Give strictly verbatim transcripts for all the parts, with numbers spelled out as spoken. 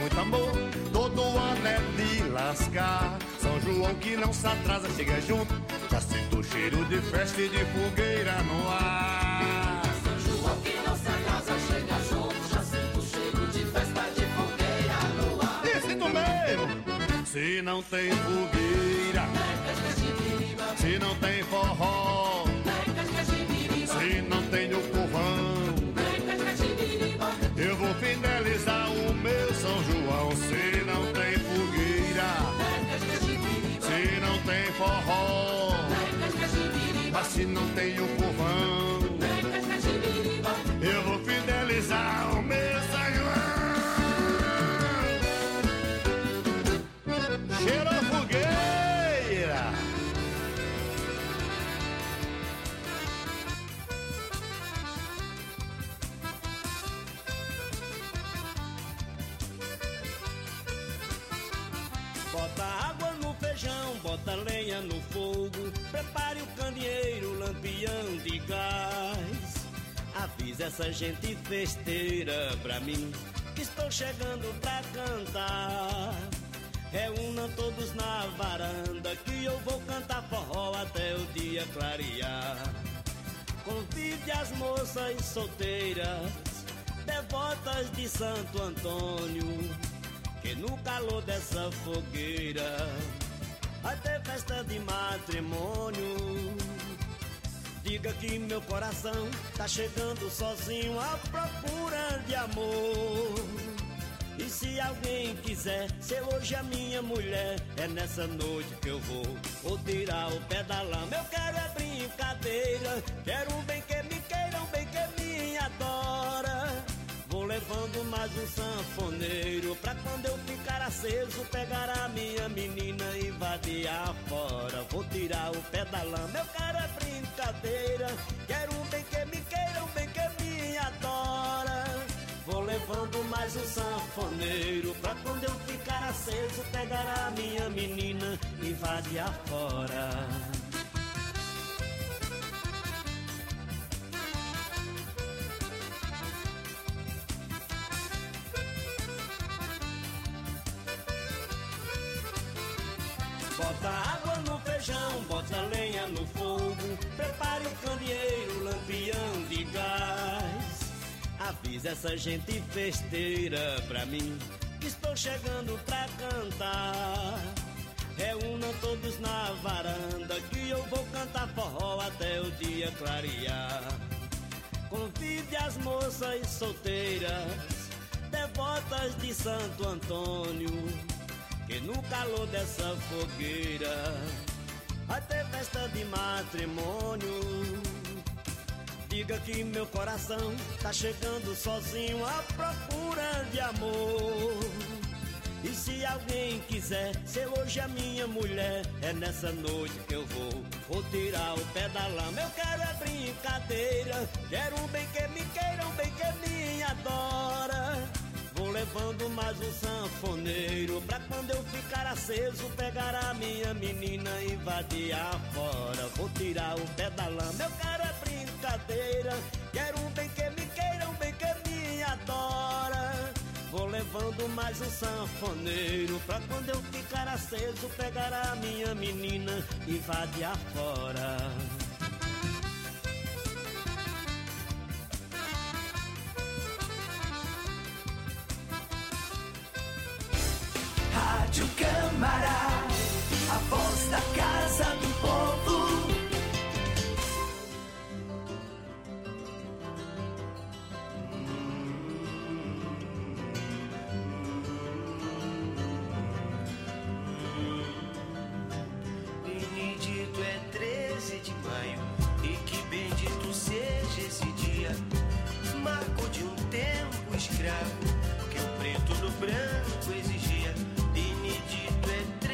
muito amor, todo ano é de lascar. São João que não se atrasa, chega junto, já sinto o cheiro de festa e de fogueira no ar. São João que não se atrasa, chega junto, já sinto o cheiro de festa e de fogueira no ar. E sinto mesmo. Se não tem fogueira, se não tem forró, se não tem o povão, eu vou finalizar o meu São João. Se não tem fogueira, se não tem forró, mas se não tem o povão, eu vou fidelizar o meu São João. Cheiro a fogueira. Bota água no feijão, bota lenha no fogo, prepare o candeeiro, lampião de gás. Avisa essa gente festeira pra mim, que estou chegando pra cantar. Reúnam todos na varanda, que eu vou cantar forró até o dia clarear. Convide as moças solteiras, devotas de Santo Antônio, que no calor dessa fogueira vai ter festa de matrimônio. Diga que meu coração tá chegando sozinho à procura de amor. E se alguém quiser ser hoje a minha mulher, é nessa noite que eu vou, vou tirar o pé da lama. Eu quero é brincadeira, quero um bem que me queira, um bem que me adora. Vou levando mais um sanfoneiro, pra quando eu ficar aceso, pegar a minha menina e vadiar fora. Vou tirar o pé da lama, eu quero é brincadeira, quero um bem que me queira, um bem que me adora. Vou levando mais um sanfoneiro, pra quando eu ficar aceso, pegar a minha menina e vadiar fora. Bota água no feijão, bota lenha no fogo, prepare o candeeiro, lampião de gás. Avisa essa gente festeira pra mim, que estou chegando pra cantar. Reúnam todos na varanda, que eu vou cantar forró até o dia clarear. Convide as moças solteiras, devotas de Santo Antônio, que no calor dessa fogueira vai ter festa de matrimônio. Diga que meu coração tá chegando sozinho à procura de amor. E se alguém quiser ser hoje a minha mulher, é nessa noite que eu vou, vou tirar o pé da lama. Eu quero é brincadeira, quero um bem que me queira, um bem que me adora. Vou levando mais um sanfoneiro, pra quando eu ficar aceso, pegar a minha menina e vadiar fora. Vou tirar o pé da lama, eu quero é brincadeira, quero um bem que me queira, um bem que me adora. Vou levando mais um sanfoneiro, pra quando eu ficar aceso, pegar a minha menina e vadiar fora. Rádio Câmara, a voz da Casa do Povo. Benedito é treze de maio, e que bendito seja esse dia, marco de um tempo escravo, que o preto do branco exigia. Benedito é treze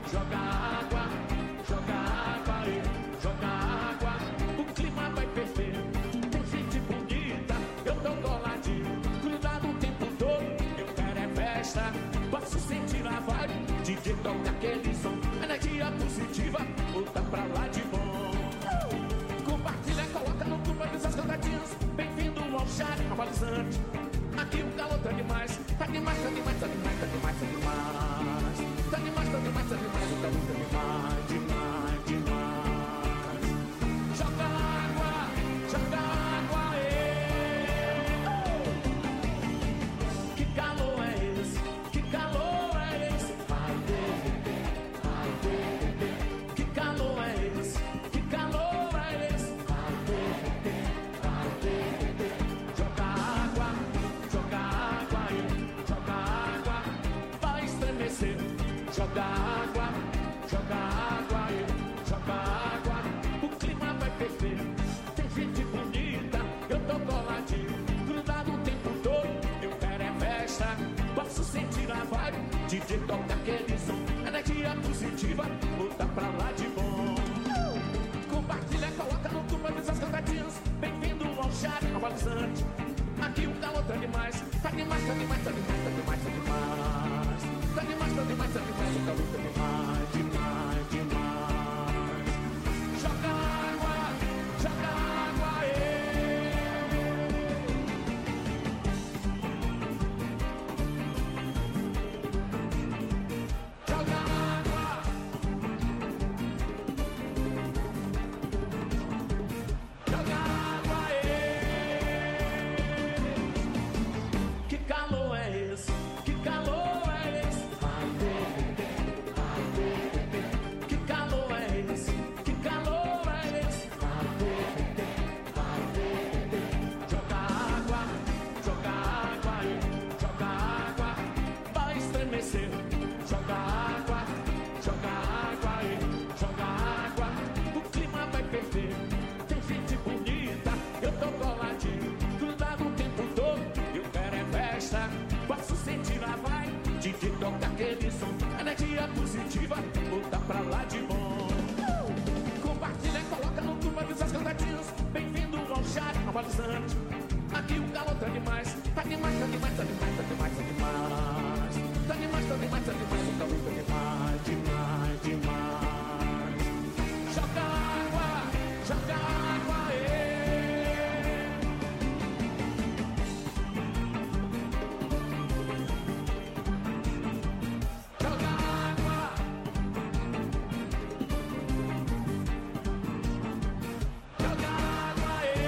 joga água, joga água, ei, joga água. O clima vai ferver, tem gente bonita, eu tô coladinho, grudado o tempo todo. Eu quero é festa, posso sentir a vibe, D J toca aquele som, energia positiva, volta pra lá de bom. Compartilha, coloca no grupo essas cantadinhas. Bem-vindo ao chat atualizante. Aqui o calor tá demais, tá demais, tá demais, tá demais, tá demais, tá demais. Tá demais, tá demais, tá demais, o calor tá demais, demais, demais. Joga água, joga água, ê. Que calor é esse? Que calor é esse? Vai derreter, vai derreter. Que calor é esse? Que calor é esse? Vai derreter, vai derreter. Joga água, joga água, ê. Joga água, vai estremecer. Joga água, joga água, ê. Joga água, o clima vai ferver. Tem gente bonita, eu tô coladinho, grudado o tempo todo. Eu quero é festa, posso sentir a vibe. D J toca aquele som, energia positiva, volta pra lá de bom. Compartilha, coloca no grupo essas cantadinhas. Bem-vindo ao chat atualizante. Aqui o calor tá demais, tá demais, tá demais, tá demais, tá demais, tá demais. Tá demais, tá demais, tá demais, o calor tá demais, demais, demais. Joga água, joga água, ê. Joga água. Joga água, ê. Que calor é esse? Que calor é esse? Vai derreter, vai derreter. Que calor é esse? Que calor é esse? Vai derreter, vai derreter. Joga água, joga água, ê. Joga água, vai estremecer. Joga água, joga água, ê. Joga água, o clima vai ferver. Tem gente bonita, eu tô coladinho, grudado o tempo todo. Eu quero é festa, posso sentir a vibe. D J toca aquele som, energia positiva, volta pra lá de bom. Compartilha, coloca no grupo essas cantadinhas. Bem-vindo ao chat atualizante. Aqui o calor tá demais, tá demais, tá demais, tá demais, tá demais, tá demais. Tá demais, tá demais, tá demais, o calor tá demais, demais, demais. Joga água, joga água, ê. Joga água. Joga água, ê.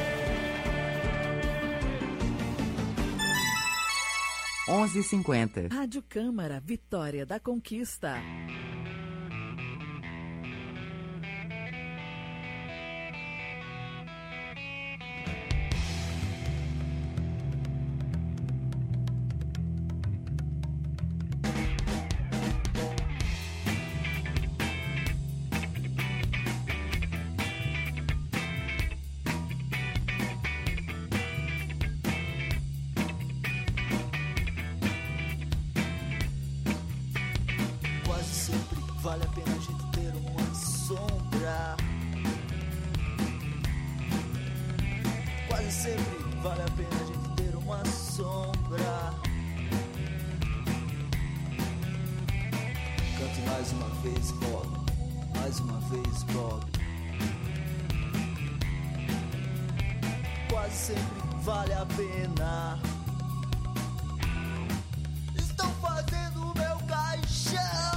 onze e cinquenta. Rádio Câmara, Vitória da Conquista. Quase sempre vale a pena a gente ter uma sombra. Quase sempre vale a pena a gente ter uma sombra. Cante mais uma vez, Bob. Mais uma vez, Bob. Quase sempre vale a pena. Estão fazendo o meu caixão.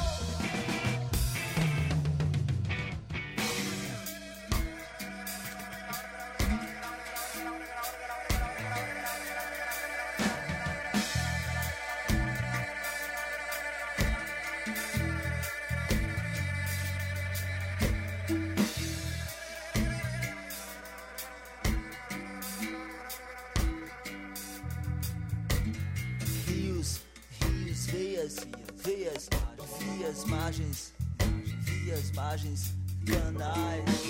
Rios, rios, veias, veias, vias, margens, vias, margens, canais.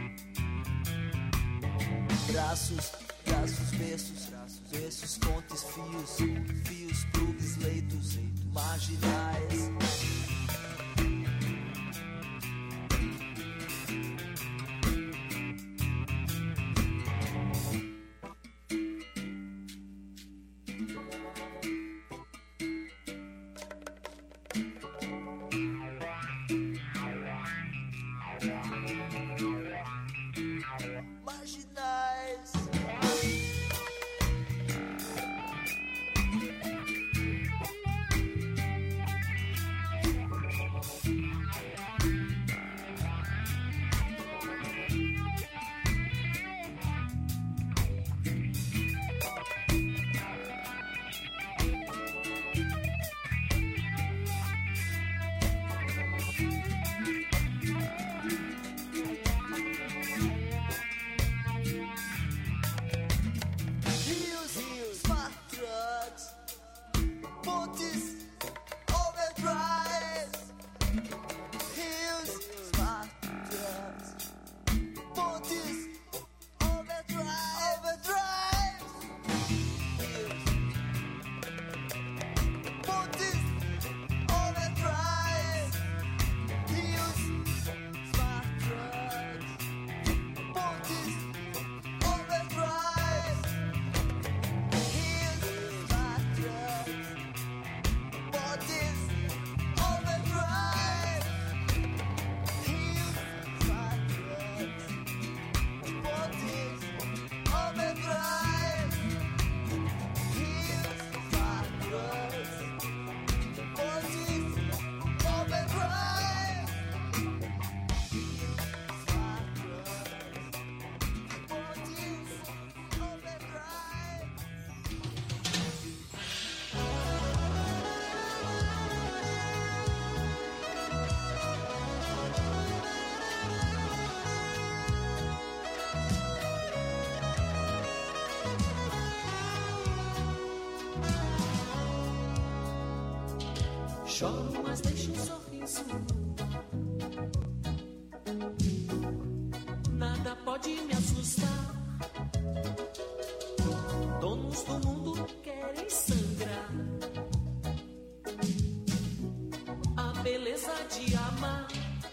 Braços, braços, berços, berços, fontes, Fios, fios, plugs, leitos, marginais. Choro, mas deixo um sorriso. Nada pode me assustar. Donos do mundo querem sangrar. A beleza de amar.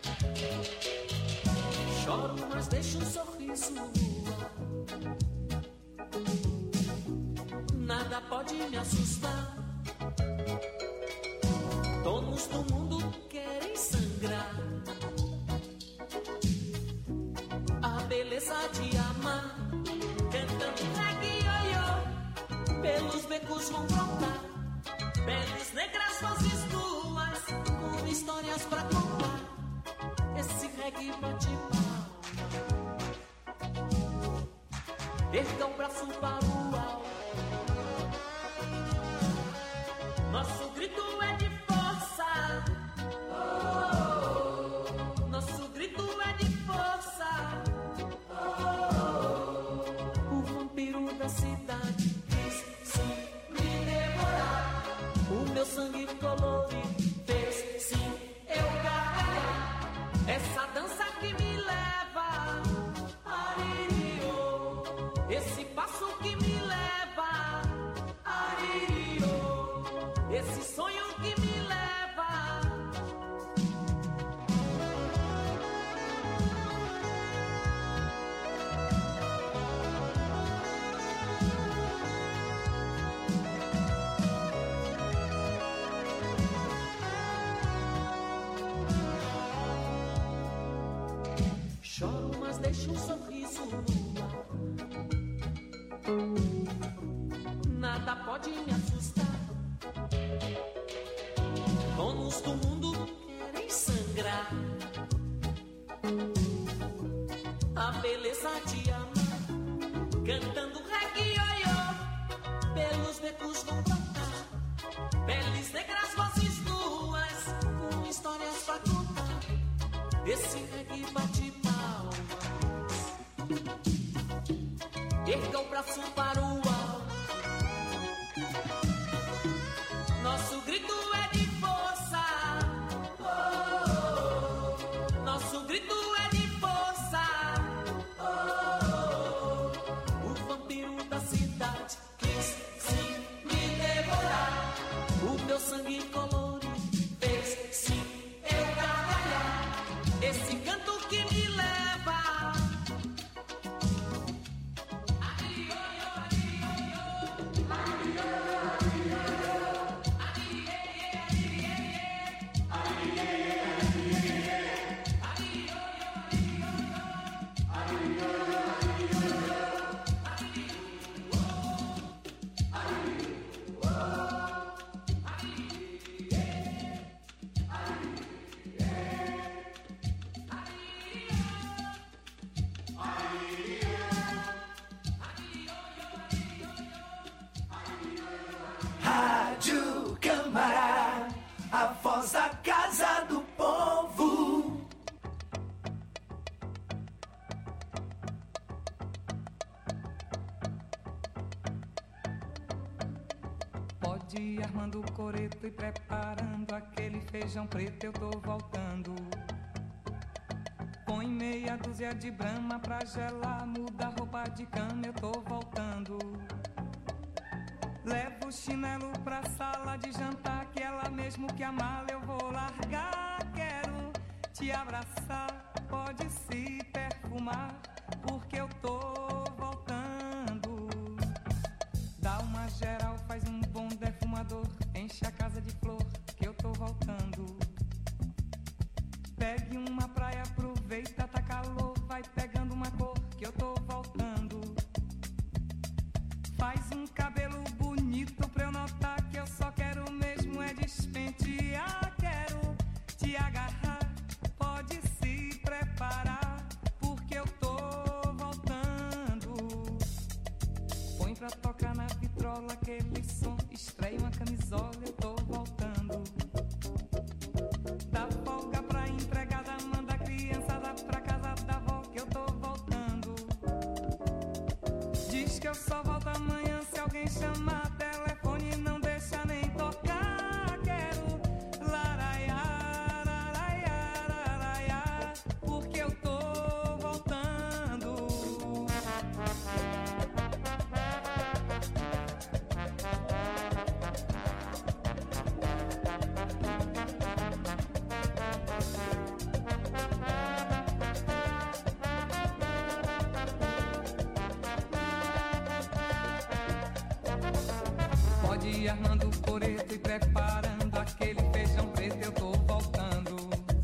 Choro, mas deixo um sorriso. Nada pode me assustar. Donos do mundo querem sangrar. A beleza de amar. Cantando reggae, ioiô. Pelos becos vão brotar. Peles negras, vozes nuas, com histórias pra contar. Esse reggae bate palma. Erga o braço para o alto. Nosso grito é de força. Oh, nosso grito é de força. Oh, o vampiro da cidade quis sim me devorar. O meu sangue colorido fez sim eu gargalhar. Essa dança que me leva a Iriô. Esse passo que me leva a Iriô. Esse sonho que me leva. Choro, mas deixo um sorriso no ar. Nada pode me assustar. Donos do mundo querem sangrar. A beleza de amar. Cantando reggae, ioiô. Pelos becos vão brotar. Peles negras, vozes nuas, com histórias pra contar. Esse reggae bate palmas. Erga o braço para o alto. Nosso grito é de força. Oh, nosso grito é de força. Oh, o vampiro da cidade quis sim me a voz da Casa do Povo. Pode ir armando o coreto e preparando aquele feijão preto, eu tô voltando. Põe meia dúzia de brama pra gelar, muda a roupa de cama, eu tô voltando. Levo o chinelo pra sala de jantar, que ela mesmo que a mala eu vou largar. Quero te abraçar, pode se perfumar, porque eu tô voltando. Dá uma geral, faz um bom defumador, enche a casa de flor, que eu tô voltando. Pegue uma praia, aproveita, tá calor, vai pegando uma cor, que eu tô voltando. Faz um cabelo bonito pra eu notar que eu só quero mesmo é despentear. Quero te agarrar, pode se preparar, porque eu tô voltando. Põe pra tocar na vitrola aquele som, estreia uma camisola, eu tô voltando. Dá folga pra empregada, manda a criançada pra casa da avó, que eu tô voltando. Diz que eu só volto amanhã, se alguém chamar telefone não deixa nem tocar. Quero laraiar, laraiar, laraiar, porque eu tô voltando. Pode ir armando o coreto e preparando aquele feijão preto, eu tô voltando.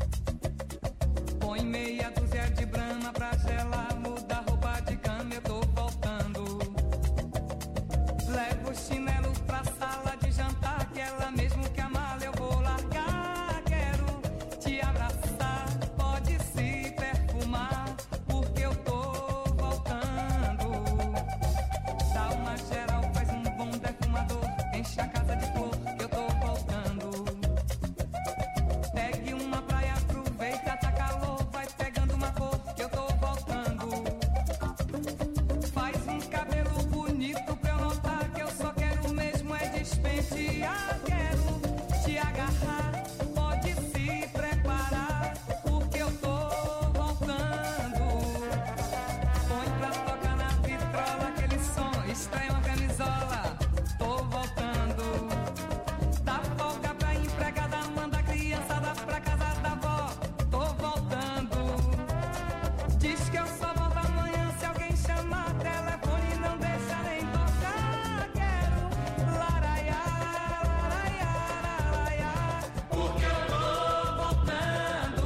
Põe meia dúzia de brama pra gelar, muda a roupa de cama, eu tô voltando. Levo o chinelo pra sala de jantar, que ela mesmo que a mala eu vou largar. Quero te abraçar, pode se perfumar, porque eu tô voltando. Dá uma geral, faz um bom defumador, enche a casa de flor, que eu tô voltando. Pegue uma praia, aproveita, tá calor, vai pegando uma cor, que eu tô voltando. Faz um cabelo bonito pra eu notar que eu só quero mesmo é despentear. Quero te agarrar, pode se preparar, porque eu tô voltando. Põe pra tocar na vitrola aquele som, estreia uma camisola, tô voltando. Dá folga pra empregada, manda a criançada pra casa da avó, tô voltando. Diz que eu só volto amanhã, se alguém chamar telefone não deixa nem tocar. Quero laraiar, laraiar, laraiar, porque eu tô voltando.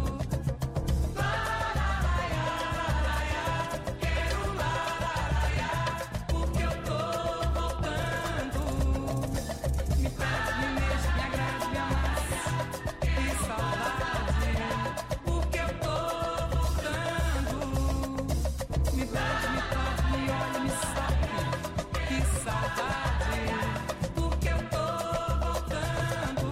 Laraiar, laraiar, quero laraiar, porque eu tô voltando. Me pede, me mexe, me agrade, me amasse, que saudade, porque eu tô voltando. Me pede, me toque, me olha, me sobe, que saudade, porque eu tô voltando.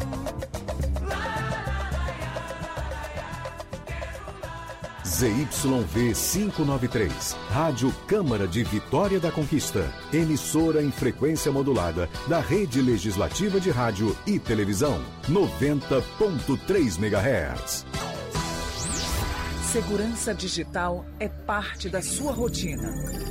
Z Y V quinhentos e noventa e três, Rádio Câmara de Vitória da Conquista, emissora em frequência modulada da Rede Legislativa de Rádio e Televisão, noventa ponto três megahertz. Segurança digital é parte da sua rotina.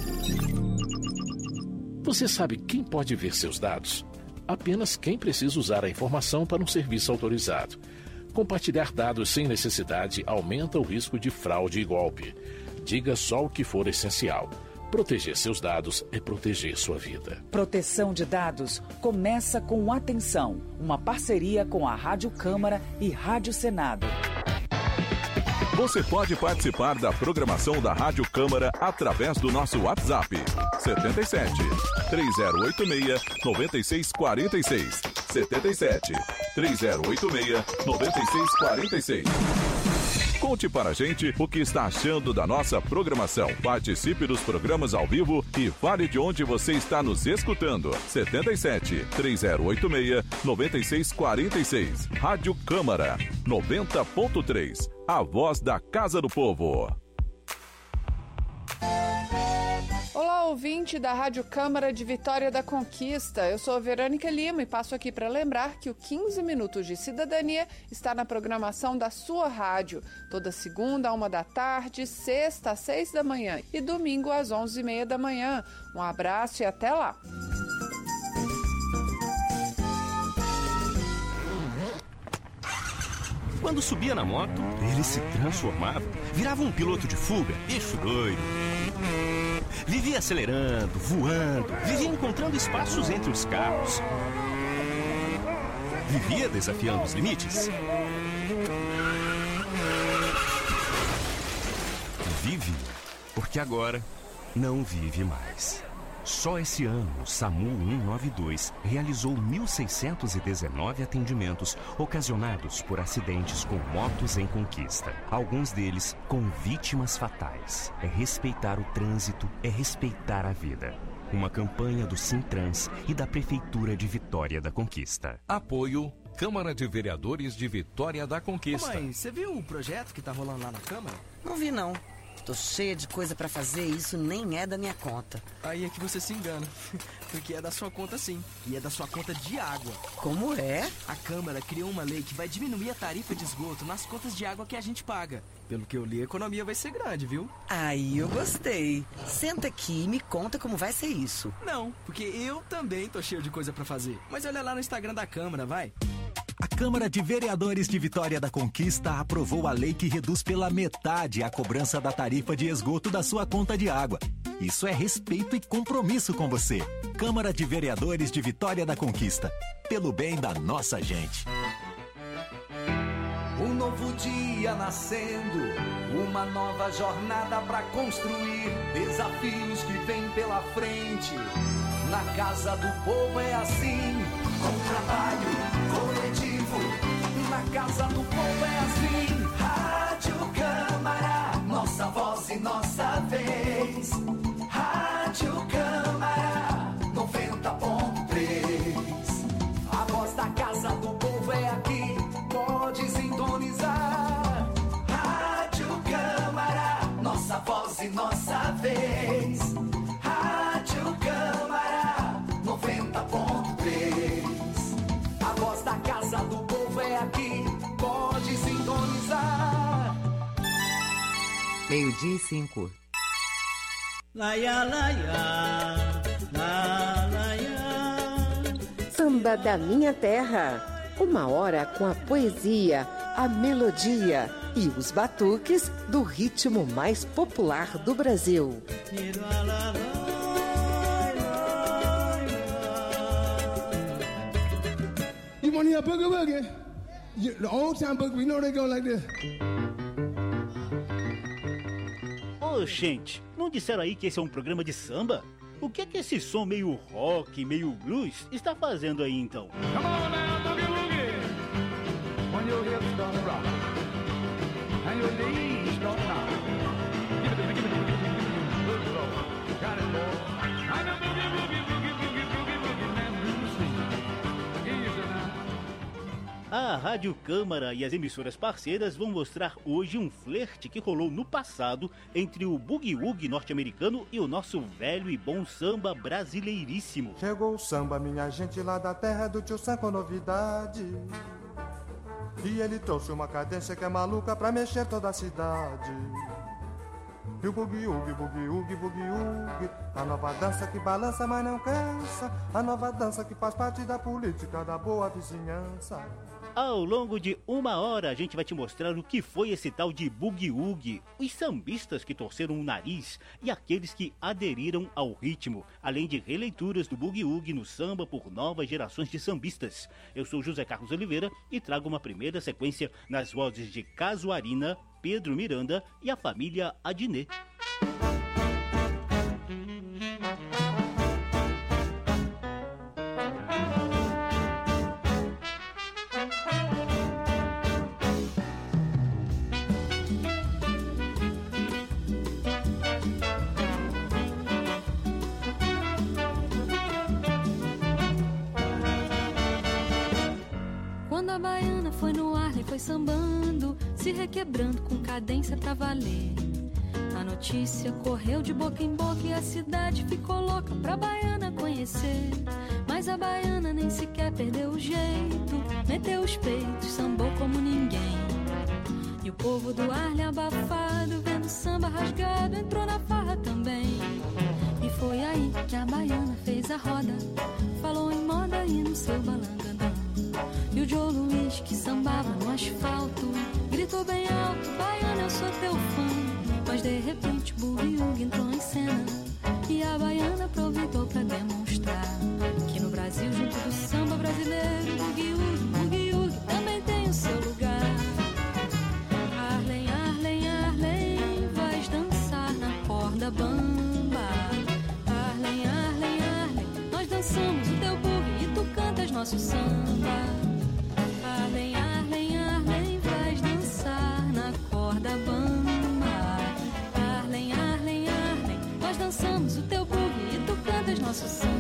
Você sabe quem pode ver seus dados? Apenas quem precisa usar a informação para um serviço autorizado. Compartilhar dados sem necessidade aumenta o risco de fraude e golpe. Diga só o que for essencial. Proteger seus dados é proteger sua vida. Proteção de dados começa com Atenção, uma parceria com a Rádio Câmara e Rádio Senado. Você pode participar da programação da Rádio Câmara através do nosso WhatsApp setenta e sete, três zero oito seis, nove seis quatro seis. setenta e sete, três zero oito seis, nove seis quatro seis. Conte para a gente o que está achando da nossa programação. Participe dos programas ao vivo e fale de onde você está nos escutando. setenta e sete, três zero oito seis, nove seis quatro seis. Rádio Câmara noventa ponto três. A voz da Casa do Povo. Olá, ouvinte da Rádio Câmara de Vitória da Conquista. Eu sou a Verônica Lima e passo aqui para lembrar que o quinze Minutos de Cidadania está na programação da sua rádio. Toda segunda, a uma da tarde, sexta, às seis da manhã e domingo, às onze e meia da manhã. Um abraço e até lá. Quando subia na moto, ele se transformava, virava um piloto de fuga, bicho doido. Vivia acelerando, voando, vivia encontrando espaços entre os carros. Vivia desafiando os limites. Vive, porque agora não vive mais. Só esse ano, o SAMU cento e noventa e dois realizou mil seiscentos e dezenove atendimentos ocasionados por acidentes com motos em conquista. Alguns deles com vítimas fatais. É respeitar o trânsito, é respeitar a vida. Uma campanha do Sintrans e da Prefeitura de Vitória da Conquista. Apoio Câmara de Vereadores de Vitória da Conquista. Ô mãe, você viu o projeto que tá rolando lá na Câmara? Não vi, não. Tô cheia de coisa pra fazer e isso nem é da minha conta. Aí é que você se engana, porque é da sua conta sim, e é da sua conta de água. Como é? A Câmara criou uma lei que vai diminuir a tarifa de esgoto nas contas de água que a gente paga. Pelo que eu li, a economia vai ser grande, viu? Aí eu gostei. Senta aqui e me conta como vai ser isso. Não, porque eu também tô cheio de coisa pra fazer. Mas olha lá no Instagram da Câmara, vai. A Câmara de Vereadores de Vitória da Conquista aprovou a lei que reduz pela metade a cobrança da tarifa de esgoto da sua conta de água. Isso é respeito e compromisso com você. Câmara de Vereadores de Vitória da Conquista. Pelo bem da nossa gente. Um novo dia nascendo, uma nova jornada pra construir, desafios que vêm pela frente. Na Casa do Povo é assim, com trabalho coletivo. Na Casa do Povo é assim, Rádio Câmara, nossa voz e nossa vez. Rádio Câmara noventa ponto três. A voz da Casa do Povo é aqui, pode sintonizar. Rádio Câmara, nossa voz e nossa vez. Rádio Câmara noventa ponto três. A voz da Casa do Povo é aqui, pode sintonizar. Meio-dia e cinco. Laia, laia, la, laia. Samba da Minha Terra. Uma hora com a poesia, a melodia e os batuques do ritmo mais popular do Brasil. You want to hear boogie woogie? You- The old time boogie, we know they go like this. Ô, gente, não disseram aí que esse é um programa de samba? O que é que esse som meio rock, meio blues está fazendo aí então? Come on now, boogie woogie. When your hips start to rock and your knees start to knock. Give it to me, give it to me, give it to me. Good Lord. Got it, boy. I know boogie woogie, boogie woogie, boogie woogie, man, do see. Easy now. A Rádio Câmara e as emissoras parceiras vão mostrar hoje um flerte que rolou no passado entre o boogie-woogie norte-americano e o nosso velho e bom samba brasileiríssimo. Chegou o samba, minha gente, lá da terra do tio Sam com novidade. E ele trouxe uma cadência que é maluca pra mexer toda a cidade. E o boogie-woogie, boogie-woogie, boogie-woogie, a nova dança que balança, mas não cansa. A nova dança que faz parte da política da boa vizinhança. Ao longo de uma hora a gente vai te mostrar o que foi esse tal de boogie-woogie, os sambistas que torceram o nariz e aqueles que aderiram ao ritmo, além de releituras do boogie-woogie no samba por novas gerações de sambistas. Eu sou José Carlos Oliveira e trago uma primeira sequência nas vozes de Casuarina, Pedro Miranda e a família Adnet. a baiana foi no ar e foi sambando, se requebrando com cadência pra valer. A notícia correu de boca em boca e a cidade ficou louca pra baiana conhecer. Mas a baiana nem sequer perdeu o jeito, meteu os peitos, sambou como ninguém. E o povo do Arle abafado, vendo samba rasgado, entrou na farra também. E foi aí que a baiana fez a roda, falou em moda e no seu balangandã. E o Joe Luiz, que sambava no asfalto, gritou bem alto: baiana, eu sou teu fã. Mas de repente o Boogie entrou em cena, e a baiana aproveitou pra demonstrar que no Brasil, junto do samba brasileiro, o Boogie Boogie Boogie também tem o seu lugar. Arlen, Arlen, Arlen, vais dançar na corda bamba. Arlen, Arlen, Arlen, nós dançamos o teu boogie e tu cantas nosso samba. Arlen, Arlen, Arlen, vais dançar na corda bamba. Arlen, Arlen, Arlen, nós dançamos o teu boogie e tu cantas nosso samba.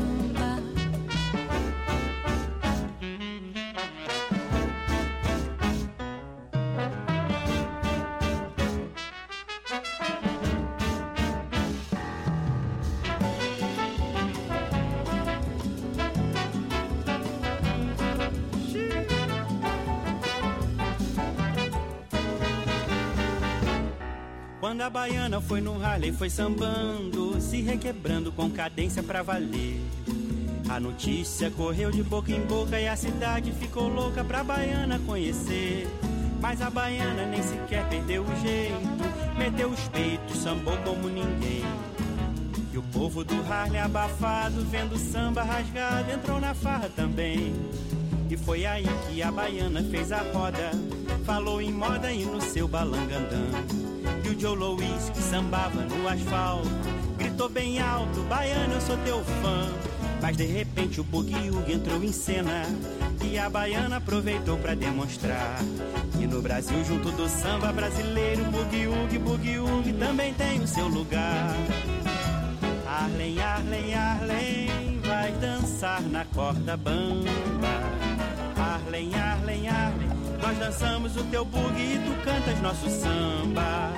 Quando a baiana foi no Harley, foi sambando, se requebrando com cadência pra valer. A notícia correu de boca em boca e a cidade ficou louca pra baiana conhecer. Mas a baiana nem sequer perdeu o jeito, meteu os peitos, sambou como ninguém. E o povo do Harley abafado, vendo samba rasgado, entrou na farra também. E foi aí que a baiana fez a roda, falou em moda e no seu balangandã. E o Joe Louis, que sambava no asfalto, gritou bem alto: baiana, eu sou teu fã. Mas de repente o Boogie Woogie entrou em cena, e a baiana aproveitou pra demonstrar que no Brasil, junto do samba brasileiro, Boogie Woogie, Boogie Woogie também tem o seu lugar. Arlen, Arlen, Arlen, vai dançar na corda bamba. Arlen, Arlen, Arlen, nós dançamos o teu boogie e tu cantas nosso samba.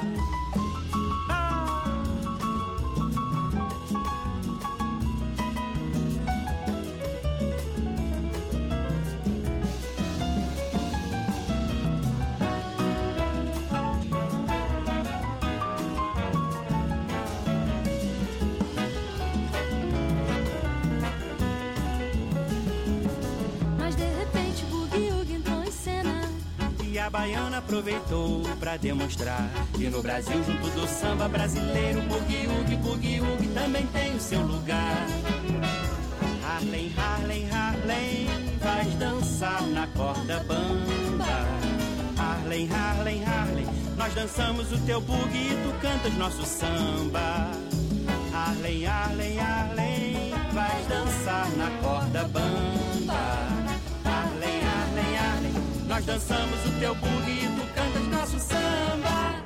A baiana aproveitou pra demonstrar que no Brasil, junto do samba brasileiro, Boogie Woogie, Boogie Woogie também tem o seu lugar. Harlem, Harlem, Harlem, vais dançar na corda bamba. Harlem, Harlem, Harlem, nós dançamos o teu boogie e tu cantas nosso samba. Harlem, Harlem, Harlem, vais dançar na corda bamba. Harlem, Harlem, Harlem, nós dançamos o teu boogie e tu cantas nosso samba.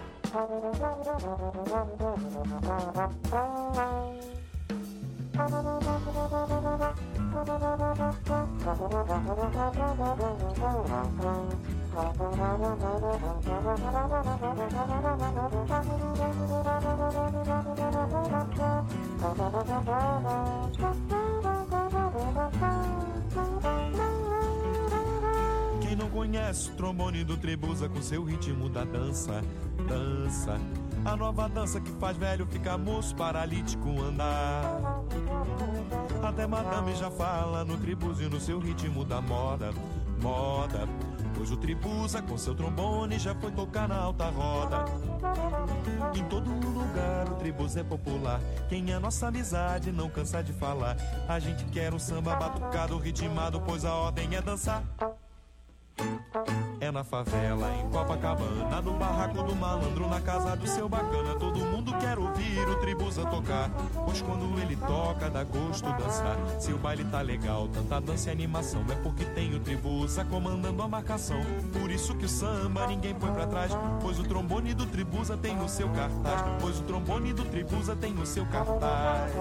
Quem não conhece o trombone do Trebusa com seu ritmo da dança, dança. A nova dança que faz velho ficar moço, paralítico andar. Até madame já fala no Trebusa e no seu ritmo da moda, moda. Pois o Trebusa com seu trombone já foi tocar na alta roda. Em todo lugar o Trebusa é popular. Quem é nossa amizade não cansa de falar. A gente quer um samba batucado, ritmado, pois a ordem é dançar. É na favela, em Copacabana, no barraco do malandro, na casa do seu bacana. Todo mundo quer ouvir o Trebusa tocar, pois quando ele toca dá gosto dançar. Se o baile tá legal, tanta dança e animação, é porque tem o Trebusa comandando a marcação. Por isso que o samba ninguém põe pra trás, pois o trombone do Trebusa tem no seu cartaz. Pois o trombone do Trebusa tem no seu cartaz.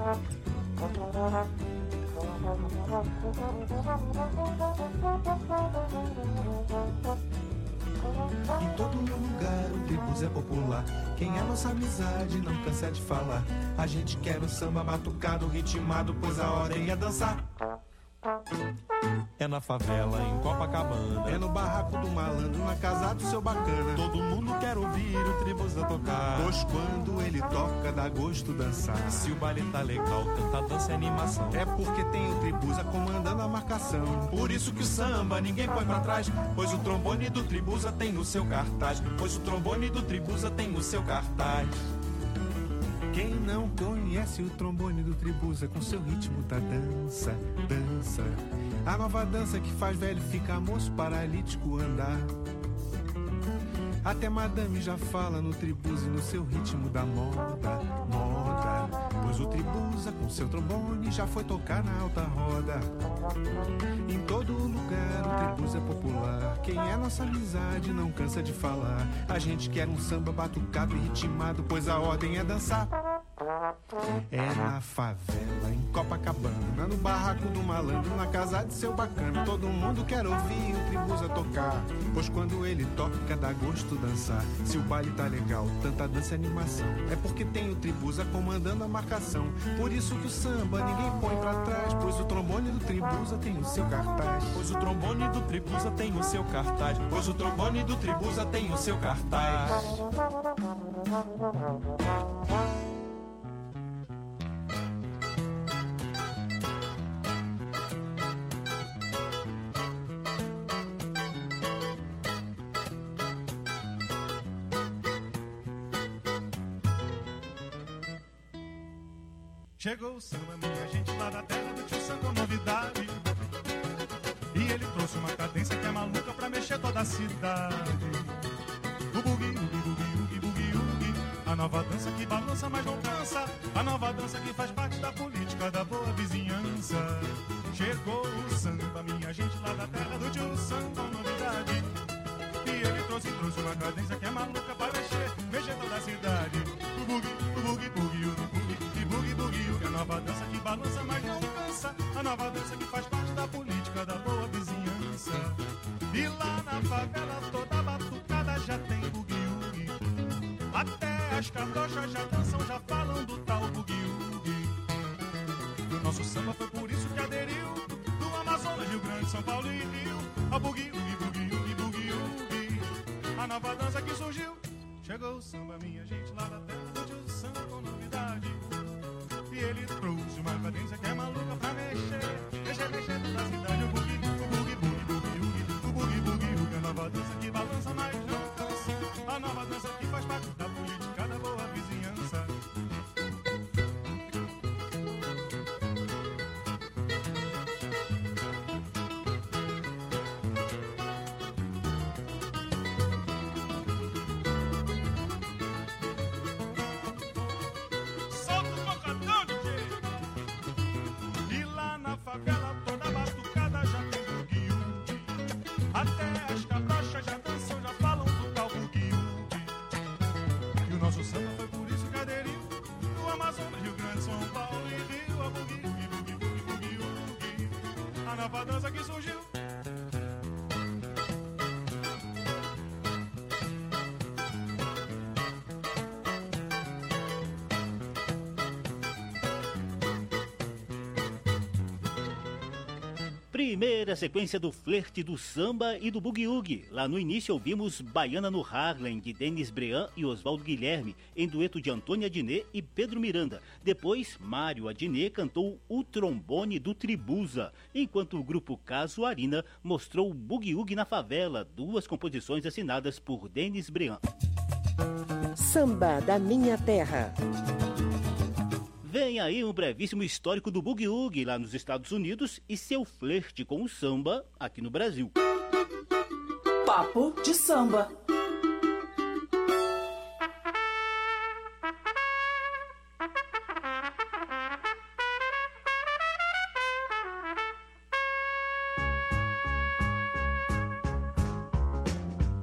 Em todo lugar o tribus é popular. Quem é nossa amizade não cansa de falar. A gente quer o samba batucado, ritmado, pois a ordem é dançar. É na favela, em Copacabana. É no barraco do malandro, na casa do seu bacana. Todo mundo quer ouvir o Tribuza tocar, pois quando ele toca dá gosto dançar. Se o baile tá legal, tanta dança e animação. É porque tem o Tribuza comandando a marcação. Por isso que o samba ninguém põe pra trás, pois o trombone do Tribuza tem o seu cartaz. Pois o trombone do Tribuza tem o seu cartaz. Quem não conhece o trombone do Tribuza, com seu ritmo da dança, dança. A nova dança que faz velho ficar moço, paralítico andar. Até madame já fala no Tribuza e no seu ritmo da moda, moda. Pois o Tribuza com seu trombone já foi tocar na alta roda. Em todo lugar o Tribuza é popular. Quem é nossa amizade não cansa de falar. A gente quer um samba batucado e ritmado, pois a ordem é dançar. É na favela, em Copacabana, no barraco do malandro, na casa de seu bacana. Todo mundo quer ouvir o Tribuza tocar, pois quando ele toca dá gosto dançar. Se o baile tá legal, tanta dança e animação, é porque tem o Tribuza comandando a marcação. Por isso que o samba ninguém põe pra trás, pois o trombone do Tribuza tem o seu cartaz. Pois o trombone do Tribuza tem o seu cartaz. Pois o trombone do Tribuza tem o seu cartaz. Chegou o samba, minha gente, lá da terra do tio Sam com novidade. E ele trouxe uma cadência que é maluca pra mexer toda a cidade. O bugue, bugue, bugue, bugue, bugue, bugue. A nova dança que balança, mas não cansa. A nova dança que faz parte da política da boa vizinhança. Chegou o samba, minha gente, lá da terra do tio Sam com novidade. E ele trouxe, trouxe uma cadência que é maluca pra mexer, mexer toda a cidade. O bugue, o bugue, bugue, o bugue. A nova dança que balança, mas não cansa. A nova dança que faz parte da política da boa vizinhança. E lá na favela toda batucada já tem bugue-ugue. Até as cartochas já dançam, já falam do tal bugue-ugue. Nosso samba foi por isso que aderiu do Amazonas, Rio Grande, São Paulo e Rio. A bugue-ugue, bugue-ugue, bugue-ugue. A nova dança que surgiu. Chegou o samba, minha gente, lá da terra do tio Sam com novidade. E ele trouxe uma cadência que é maluca pra mexer, mexer, mexer toda a cidade. O bugue, o bugue, bugue, bugue, bugue, o bugue, bugue, bugue. A nova dança que balança, mas não cansa. A nova dança que faz parte da política da boa vizinhança. A dança que surgiu. Primeira sequência do flerte do samba e do bugue-ugue. Lá no início ouvimos Baiana no Harlem, de Denis Brean e Oswaldo Guilherme, em dueto de Antônia Adnet e Pedro Miranda. Depois, Mário Adnet cantou O Trombone do Tribuza, enquanto o grupo Casuarina mostrou Bugue-ugue na Favela, duas composições assinadas por Denis Brean. Samba da Minha Terra. Vem aí um brevíssimo histórico do bugue-ugue lá nos Estados Unidos e seu flerte com o samba aqui no Brasil. Papo de samba.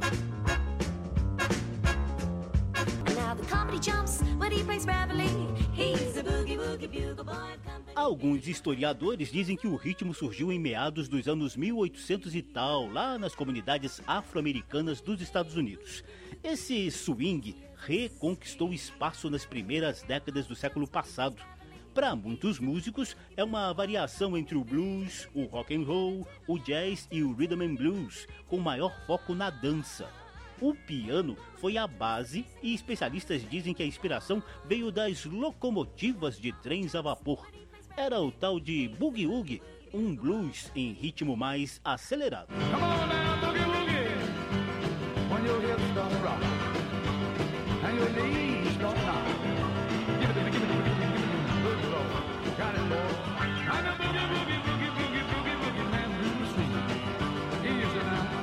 Now the comedy jumps when he plays Beverly. Alguns historiadores dizem que o ritmo surgiu em meados dos anos mil e oitocentos e tal, lá nas comunidades afro-americanas dos Estados Unidos. Esse swing reconquistou espaço nas primeiras décadas do século passado. Para muitos músicos, é uma variação entre o blues, o rock and roll, o jazz e o rhythm and blues, com maior foco na dança. O piano foi a base e especialistas dizem que a inspiração veio das locomotivas de trens a vapor. Era o tal de boogie-woogie, um blues em ritmo mais acelerado. Come on now, boogie woogie. When your hips don't rock and your knees don't knock. Give it to me, give it to me, give it to me. Good Lord, got it, boy. I'm a boogie woogie, boogie boogie boogie boogie man, blues swing. Easy now.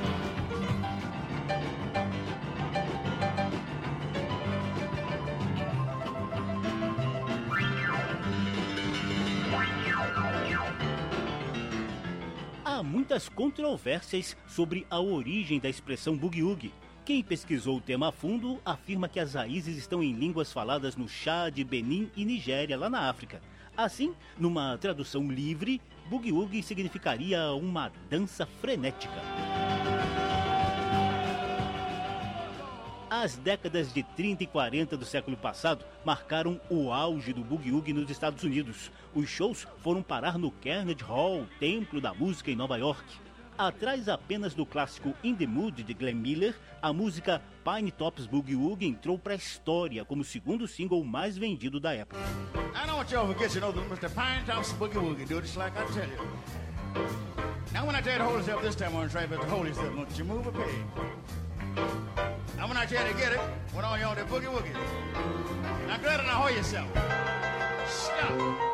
Há muitas controvérsias sobre a origem da expressão boogie-woogie. Quem pesquisou o tema a fundo afirma que as raízes estão em línguas faladas no Chad, Benin e Nigéria, lá na África. Assim, numa tradução livre, boogie-woogie significaria uma dança frenética. As décadas de trinta e quarenta do século passado marcaram o auge do boogie-woogie nos Estados Unidos. Os shows foram parar no Carnegie Hall, templo da música em Nova York. Atrás apenas do clássico In the Mood de Glenn Miller, a música Pinetops Boogie-Woogie entrou para a história como o segundo single mais vendido da época. I don't want you to forget, you know, that Mister Pinetops Boogie-Woogie do just like I tell you. Now when I tell you to hold yourself this time on the track, but to hold yourself, don't you move a peg. Now when I tell you to get it, when all you on the boogie-woogie. Now go ahead and hold yourself. Stop.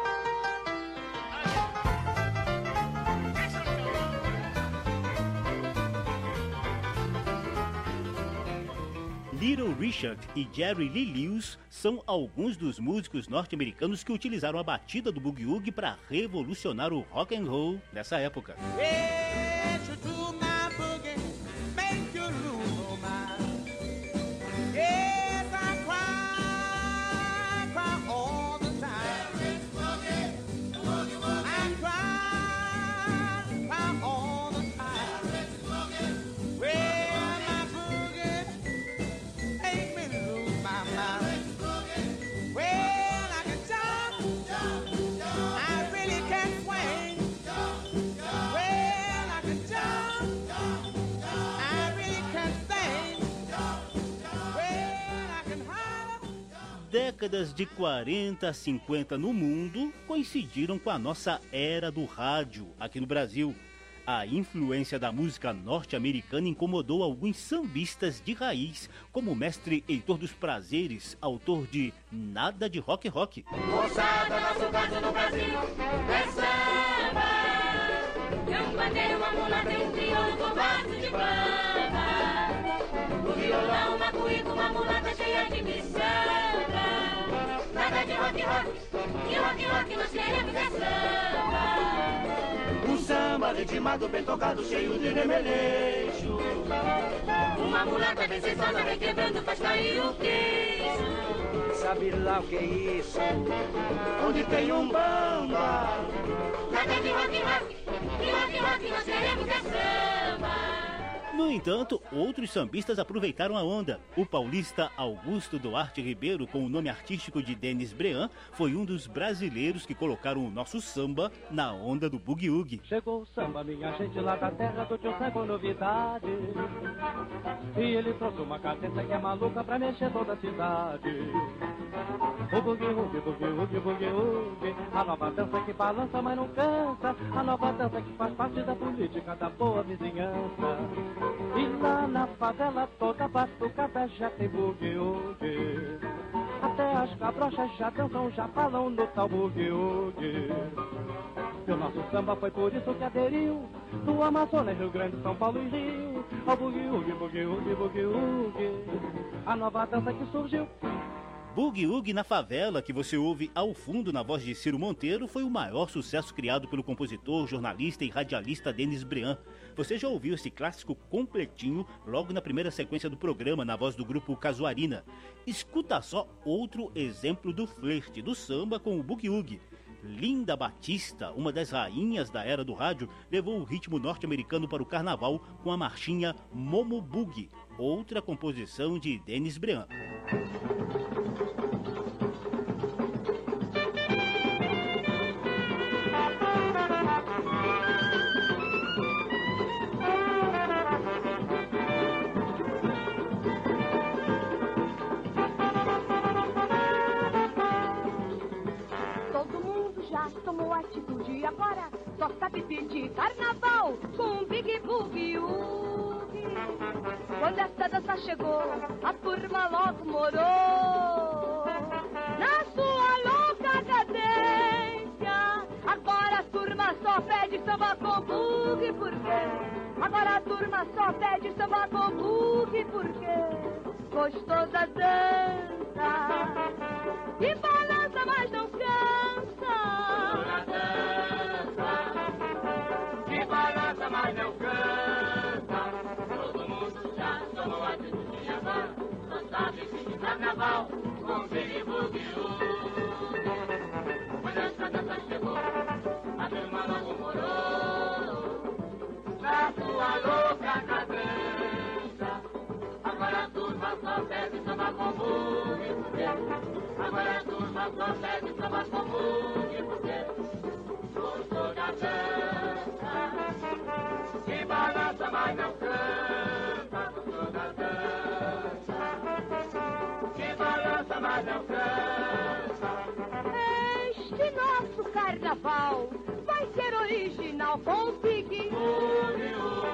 Little Richard e Jerry Lee Lewis são alguns dos músicos norte-americanos que utilizaram a batida do boogie-woogie para revolucionar o rock and roll dessa época. Décadas de quarenta a cinquenta no mundo coincidiram com a nossa era do rádio aqui no Brasil. A influência da música norte-americana incomodou alguns sambistas de raiz, como o mestre Heitor dos Prazeres, autor de Nada de Rock Rock. Moçada, nosso caso no Brasil é samba. É um pandeiro, uma mulata, um crioulo com vaso de bamba. O violão, uma cuíca, uma mulata cheia de miçanga. Nada de rock rock, e rock rock nós queremos é samba. Um samba ritmado, bem tocado, cheio de remeleixo. Uma mulata bem sensuosa, vem quebrando, faz cair o queixo. Sabe lá o que é isso? Onde tem um bamba. Nada de rock rock, e rock rock nós queremos é samba. No entanto, outros sambistas aproveitaram a onda. O paulista Augusto Duarte Ribeiro, com o nome artístico de Denis Brean, foi um dos brasileiros que colocaram o nosso samba na onda do boogie-woogie. Chegou o samba, minha gente, lá da terra do tio Zé com novidade. E ele trouxe uma cadência que é maluca pra mexer toda a cidade. O boogie-woogie, boogie-woogie, boogie-woogie, a nova dança que balança, mas não cansa. A nova dança que faz parte da política da boa vizinhança. E lá na favela toda batucada já tem boogie-woogie. Até as cabrochas já dançam, já falam no tal boogie-woogie. E o nosso samba foi por isso que aderiu do Amazonas, Rio Grande, São Paulo e Rio. Ao boogie-woogie, boogie-woogie, boogie-woogie, a nova dança que surgiu Boogie Woogie na Favela, que você ouve ao fundo na voz de Ciro Monteiro, foi o maior sucesso criado pelo compositor, jornalista e radialista Denis Briand. Você já ouviu esse clássico completinho logo na primeira sequência do programa, na voz do grupo Casuarina. Escuta só outro exemplo do flerte do samba com o Boogie Woogie. Linda Batista, uma das rainhas da era do rádio, levou o ritmo norte-americano para o carnaval com a marchinha Momo Boogie, outra composição de Denis Briand. Tomou atitude agora, só sabe pedir carnaval com Big Boogie Woogie. Quando essa dança chegou, a turma logo morou na sua louca cadência. Agora a turma só pede samba com boogie, por quê? Agora a turma só pede samba com boogie, por quê? Gostou da dança e balança, mas não cansa. Que balança, mas não cansa. Todo mundo já tomou atitude e agora só sabe pedir carnaval com Big Boogie Woogie. Quando essa dança chegou, a turma logo morou na sua louca cadência. Agora a turma só pede samba com boogie, porque agora a turma só pede samba com boogie, porque gostou da dança, que balança, mas não canta. Gostou da dança, que balança, mas não canta. Este nosso carnaval vai ser original com o Big Boogie.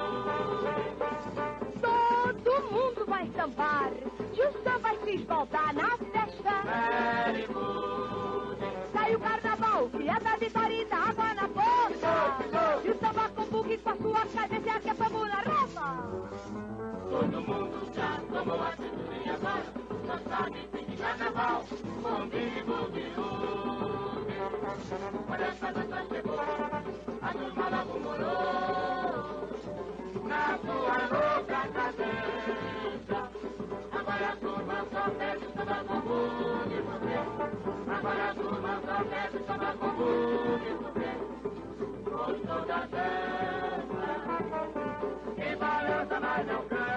Todo mundo vai sambar, Gilson vai se esbaldar na festa. Very good. Sai o carnaval, que é da vitória e da água na boca. E o samba com boogie com a sua cadência que é fogo na roupa. Todo mundo já tomou atitude e agora só sabe pedir carnaval com Big Boogie Woogie. Quando essa dança chegou, a turma logo morou na sua louca cadência. Agora a turma só pede samba com boogie, porque agora a turma só pede samba com boogie, porque gostou da dança, que balança, mas não canta.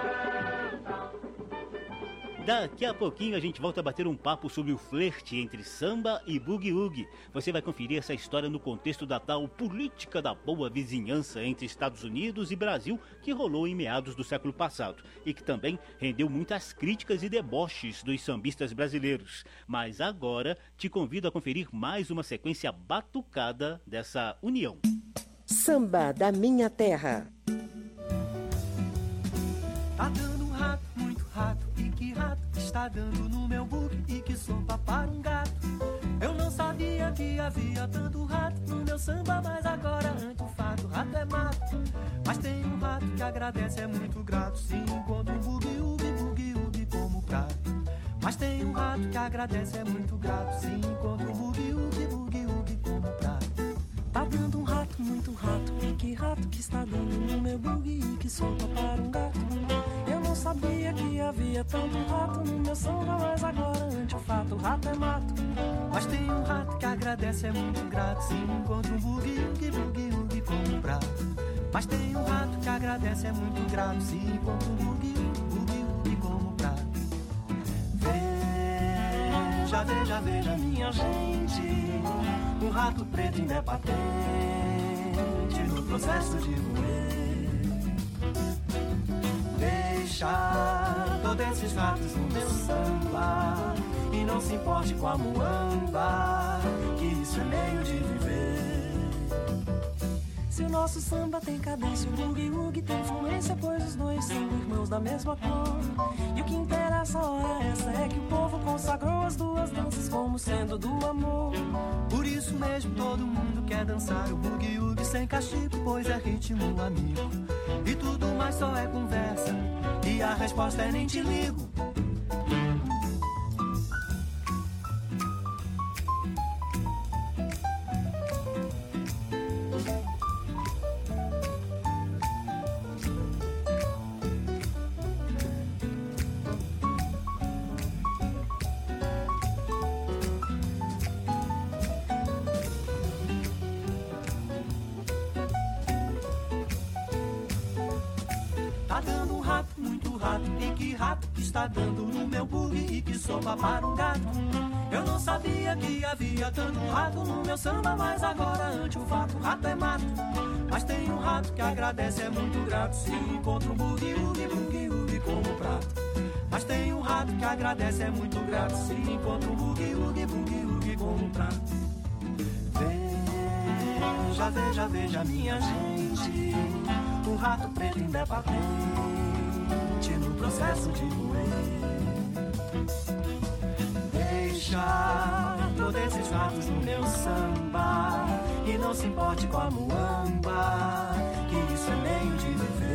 Daqui a pouquinho a gente volta a bater um papo sobre o flerte entre samba e Boogie Woogie. Você vai conferir essa história no contexto da tal política da boa vizinhança entre Estados Unidos e Brasil, que rolou em meados do século passado e que também rendeu muitas críticas e deboches dos sambistas brasileiros. Mas agora te convido a conferir mais uma sequência batucada dessa união. Samba da Minha Terra. Tá dando um rato, muito rato, e que rato está dando no meu boogie e que sopa para um gato. Eu não sabia que havia tanto rato no meu samba, mas agora ante o fato, rato é mato. Mas tem um rato que agradece, é muito grato, se encontra um boogie, ugi, boogie, ugi como prato. Mas tem um rato que agradece, é muito grato, se encontra um boogie, ugi, boogie, ugi como prato. Tá dando um rato, muito rato, e que rato que está dando no meu boogie e que solta para um gato. Eu não sabia que havia tanto rato no meu samba, mas agora ante o fato, o rato é mato. Mas tem um rato que agradece, é muito grato, se encontra um boogie, ugi, boogie, ugi como prato. Mas tem um rato que agradece, é muito grato, se encontra um boogie, boogie, ugi como prato. Veja, veja, veja minha gente, um rato preto ainda é patente no processo de roer. Deixa todos esses ratos no meu samba e não se importe com a muamba, que isso é meio de viver. Se o nosso samba tem cadência, o boogie woogie tem influência, pois os dois são irmãos da mesma cor. E o que interessa a hora essa é que o povo consagrou as duas danças como sendo do amor. Por isso mesmo todo mundo quer dançar o boogie woogie sem castigo, pois é ritmo amigo. E tudo mais só é conversa, e a resposta é nem te ligo. rato, muito rato. E que rato que está dando no meu bug e que sopa para um gato. Eu não sabia que havia tanto rato no meu samba, mas agora ante o fato, rato é mato. Mas tem um rato que agradece, é muito grato, se encontra um bugue-ugue, bugue-ugue como prato. Mas tem um rato que agradece, é muito grato, se encontra um bugue-ugue, bugue-ugue como um prato. Veja, veja, veja minha gente, o rato preto ainda é patente no processo de roer. Deixa todos esses ratos no meu samba e não se importe com a muamba, que isso é meio de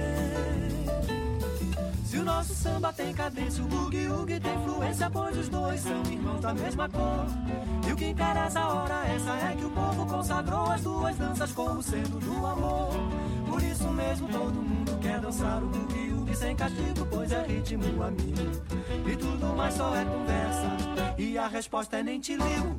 viver. Se o nosso samba tem cadência, o bugue-ugue tem fluência, pois os dois são irmãos da mesma cor. E o que interessa a hora essa é que o povo consagrou as duas danças como sendo do amor. Por isso mesmo todo mundo quer dançar o bugue-ugue sem castigo, pois é ritmo amigo. E tudo mais só é conversa, e a resposta é nem te ligo.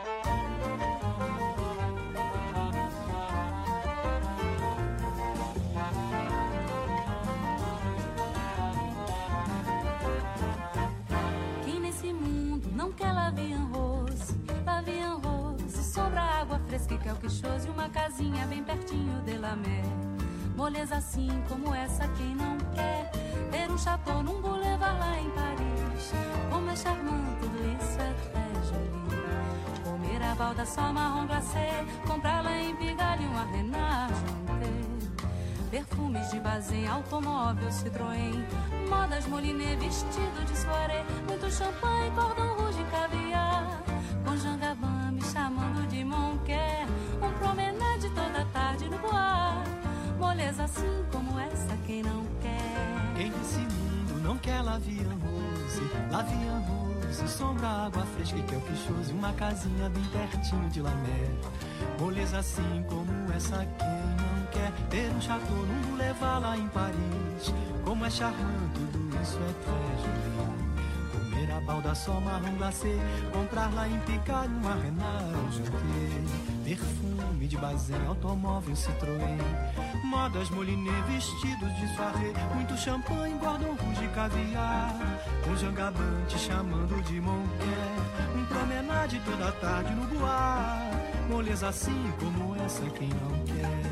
Quem nesse mundo não quer Lavian Rose, Lavian Rose, sombra, água fresca e quelquichose, uma casinha bem pertinho de la mer. Moleza assim como essa, quem não quer ter um chateau num boulevard lá em Paris. Como é charmante, tudo isso é très joli. Comer a balda só marrom glacé, comprar lá em Pigalle um Arrenard Janté. Perfumes de Bazin, automóvel Citroën, modas Moliné, vestido de soirée, muito champanhe, cordon rouge e caviar. Com Jean Gabin me chamando de Monquer, um promenade toda tarde no bois. Moleza assim como essa, quem não quer? Quem nesse mundo não quer Lavian Rose, Lavian Rose, sombra, água fresca e quelquichose, uma casinha bem pertinho de la mer. Moleza assim como essa, quem não quer ter um chateau num boulevard lá em Paris. Como é charmante, tudo isso é très joli. Comer a balda só marrom glacé, comprar lá em Pigalle uma Renard Janté. Perfume de Bazin, automóvel Citroën, modas Moliné, vestidos de soirée, muito champanhe, cordon rouge e caviar. Com Jean Gabin te chamando de Monquer, um promenade toda tarde no bois. Moleza assim como essa, quem não quer?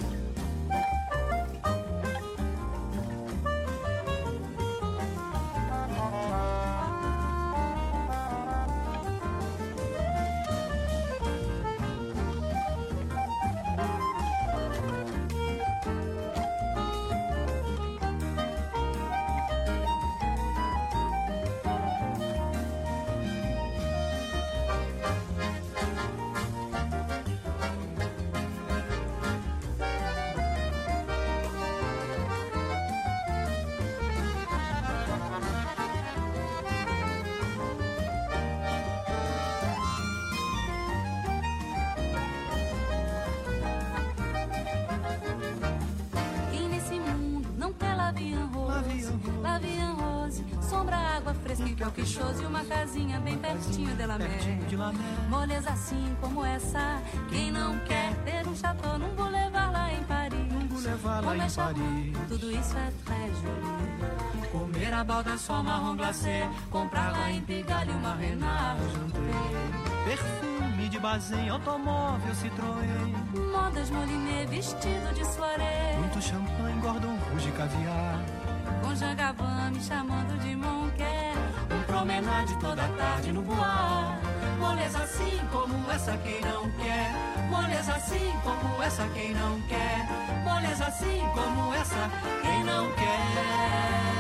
Lavian Rose, sombra, água fresca e quelquichose, uma casinha bem pertinho de la mer. Moleza assim como essa, quem não quer ter um chateau num boulevard lá em Paris. Num boulevard lá em Paris. Tudo isso é très joli. Comer a balda só marrom glacé, comprar lá em Pigalle uma Renard Janté. Perfume de Bazin, automóvel Citroën, modas Moliné, vestido de soirée, muito champanhe, cordon rouge e caviar. Com Jean Gabin me chamando de Monquer, um promenade toda tarde no bois. Moleza assim como essa, quem não quer? Moleza assim como essa, quem não quer? Moleza assim como essa, quem não quer?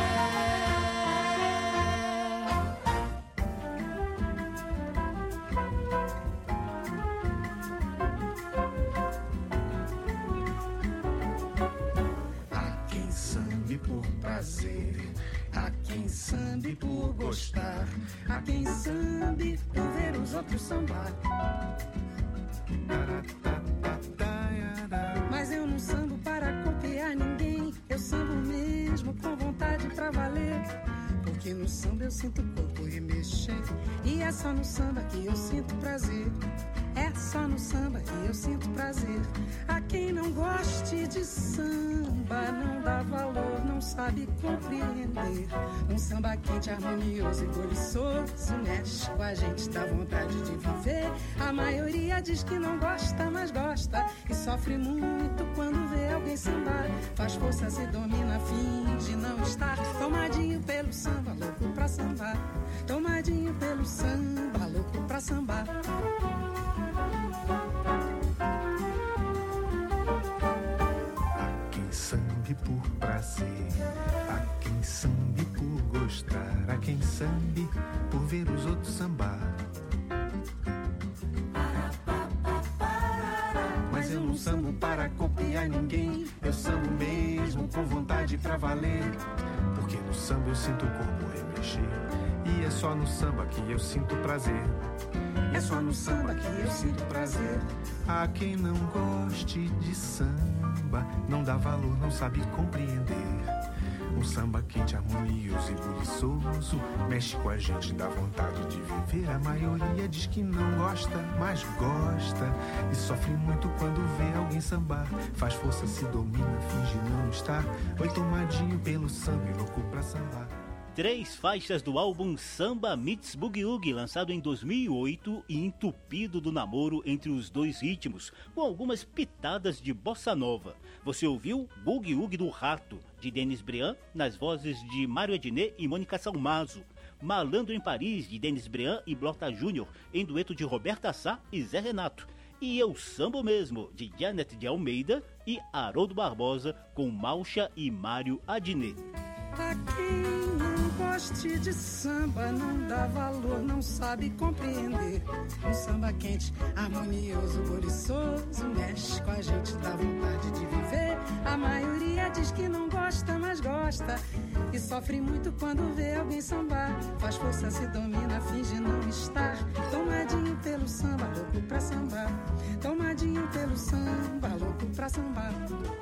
Por prazer, há quem sambe por gostar, há quem sambe por ver os outros sambar. Mas eu não sambo para copiar ninguém, eu sambo mesmo com vontade pra valer. Porque no samba eu sinto o corpo remexer, e é só no samba que eu sinto prazer. É só no samba que eu sinto prazer. Há quem não goste de samba, samba não dá valor, não sabe compreender. Um samba quente, harmonioso e boliçoso mexe com a gente, dá vontade de viver. A maioria diz que não gosta, mas gosta, e sofre muito quando vê alguém sambar. Faz força, se domina, finge não estar. Tomadinho pelo samba, louco pra sambar. Tomadinho pelo samba, louco pra sambar. Há quem sambe por prazer, há quem sambe por gostar, há quem sambe por ver os outros sambar. Mas eu não sambo para copiar ninguém, eu sambo mesmo com vontade pra valer. Porque no samba eu sinto o corpo remexer, e é só no samba que eu sinto prazer. É só no samba que eu sinto prazer. Há quem não goste de samba, não dá valor, não sabe compreender. Um samba quente, harmonioso e buliçoso mexe com a gente, dá vontade de viver. A maioria diz que não gosta, mas gosta, e sofre muito quando vê alguém sambar. Faz força, se domina, finge não estar. Oi, tomadinho pelo samba e louco pra sambar. Três faixas do álbum Samba Meets Boogie Woogie, lançado em dois mil e oito e entupido do namoro entre os dois ritmos, com algumas pitadas de bossa nova. Você ouviu Boogie Woogie do Rato, de Denis Briand, nas vozes de Mário Adnet e Mônica Salmazo. Malandro em Paris, de Denis Briand e Blota Júnior, em dueto de Roberta Sá e Zé Renato. E Eu Sambo Mesmo, de Janet de Almeida e Haroldo Barbosa, com Malcha e Mário Adnet. Goste de samba, não dá valor, não sabe compreender. Um samba quente, harmonioso, boliçoso mexe com a gente, dá vontade de viver. A maioria diz que não gosta, mas gosta, e sofre muito quando vê alguém sambar. Faz força, se domina, finge não estar. Tomadinho pelo samba, louco pra sambar. Tomadinho pelo samba, louco pra sambar.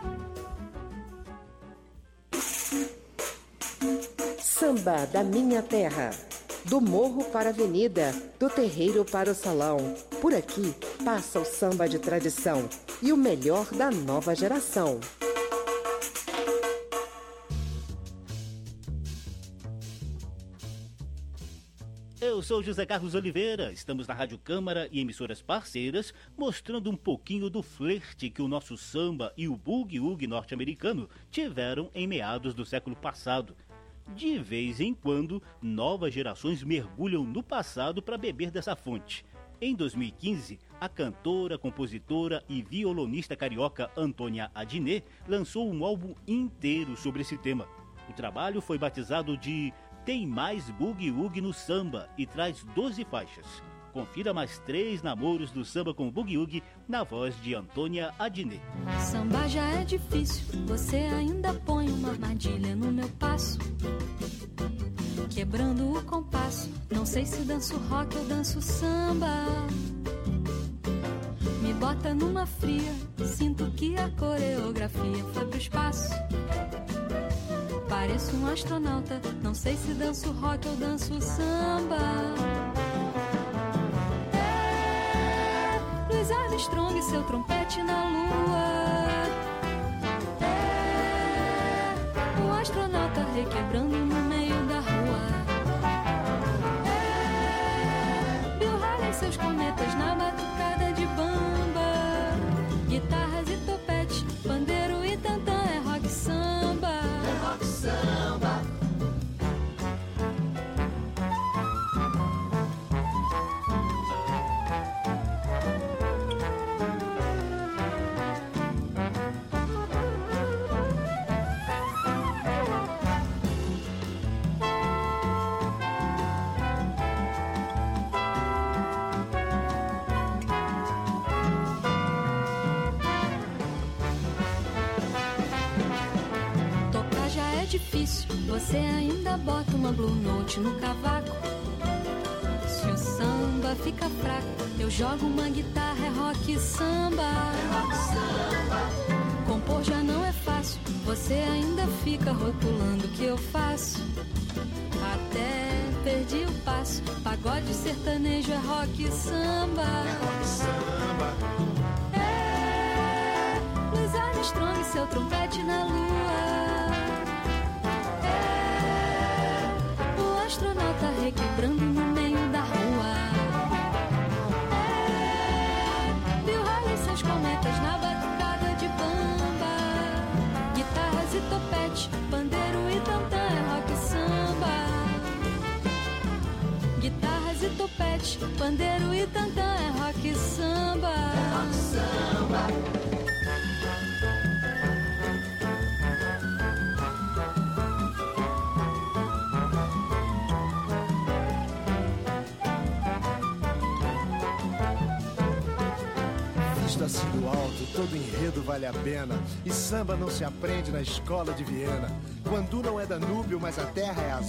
Samba da minha terra, do morro para a avenida, do terreiro para o salão. Por aqui passa o samba de tradição e o melhor da nova geração. Eu sou José Carlos Oliveira, estamos na Rádio Câmara e emissoras parceiras, mostrando um pouquinho do flerte que o nosso samba e o boogie woogie norte-americano tiveram em meados do século passado. De vez em quando, novas gerações mergulham no passado para beber dessa fonte. Em dois mil e quinze, a cantora, compositora e violonista carioca Antônia Adnet lançou um álbum inteiro sobre esse tema. O trabalho foi batizado de Tem Mais Boogie Woogie no Samba e traz doze faixas. Confira mais três namoros do samba com Boogie Woogie na voz de Antônia Adnet. Samba já é difícil, você ainda põe uma armadilha no meu passo, quebrando o compasso. Não sei se danço rock ou danço samba. Me bota numa fria, sinto que a coreografia foi pro espaço. Pareço um astronauta, não sei se danço rock ou danço samba. Louis Armstrong e seu trompete na lua. É, o astronauta requebrando no meio da rua. É, Bill Haley e seus cometas na batucada de bamba. Guitarras e topete, pandeiro e tantã, é rock samba. É rock samba. Difícil, você ainda bota uma Blue Note no cavaco. Se o samba fica fraco, eu jogo uma guitarra, é rock samba. É rock samba. Compor já não é fácil, você ainda fica rotulando o que eu faço. Até perdi o passo, pagode sertanejo é rock samba. É rock samba. É, Luiz Armstrong e seu trompete na lua. É, o astronauta requebrando no meio da rua. É, Bill Haley e seus cometas na batucada de bamba. Guitarras e topete, pandeiro e tantã é rock e samba. Guitarras e topete, pandeiro e tantã é rock e samba. É rock e samba. Assim do alto, todo enredo vale a pena. E samba não se aprende na escola de Viena. Quando não é Danúbio, mas a terra é azul.